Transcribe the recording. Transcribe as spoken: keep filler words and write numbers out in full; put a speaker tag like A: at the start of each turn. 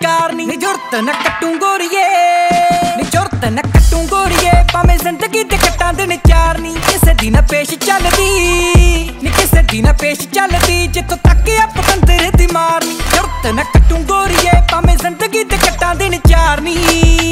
A: Car नी जुरत न कट्टू गोरीए नी जुरत न कट्टू गोरीए भावें जिंदगी दे कट्टां दिन चार नी किसे दी ना पेश चलदी नी किसे दी ना पेश चलदी जित्थों तक आ पतंदर दी मार नी जुरत न कट्टू गोरीए भावें जिंदगी दे कट्टां दिन चार नी।